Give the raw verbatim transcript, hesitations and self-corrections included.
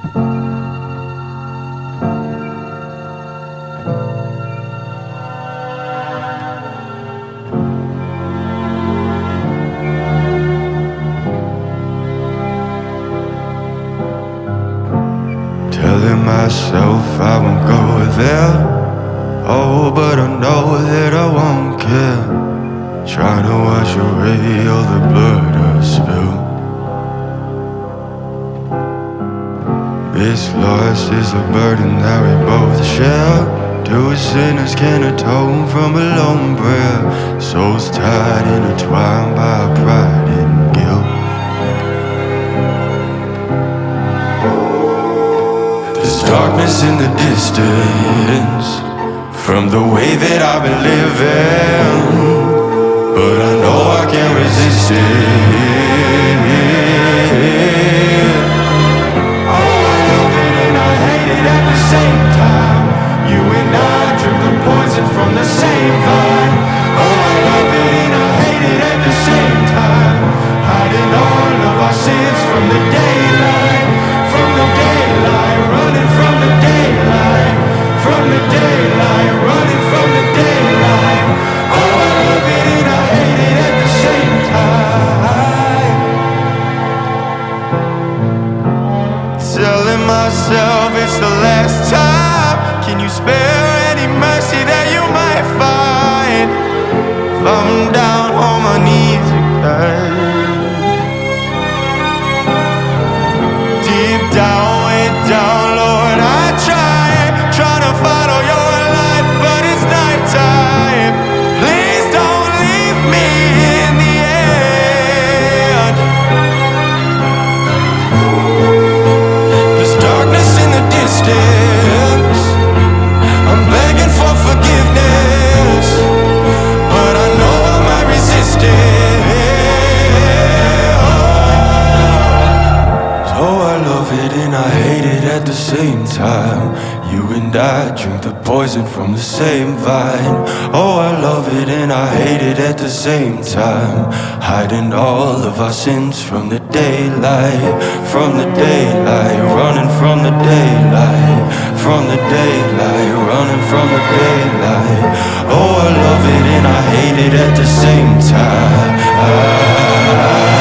Telling myself I won't go there. Oh, but I know that I won't care. Trying to wash away all the blood I spilled. This loss is a burden that we both share. Two sinners can atone from a lone prayer. Souls tied, intertwined by pride and guilt. There's darkness in the distance from the way that I've been living, but I know I can't resist it. Oh, I love it and I hate it at the same time. You and I drink the poison from the same vine. Oh, I love it and I hate it at the same time. Hiding all of our sins from the daylight, from the daylight, running from the daylight, from the daylight, running from the daylight. Oh, I love it and I hate it at the same time. Telling myself it's the last time. Can you spare any mercy that you might find? If I'm down on my knees again, deep down, way down, Lord, I try, trying to follow your light, but it's nighttime. Please don't leave me in the end. There's darkness in the distance. I'm begging for forgiveness, but I know I might resist it. Oh, I love it and I hate it at the same time. You and I drink the poison from the same vine. Oh, I love it and I hate it at the same time. Hiding all of our sins from the daylight, from the daylight, running from the daylight, from the daylight, running from the daylight. Oh, I love it and I hate it at the same time. I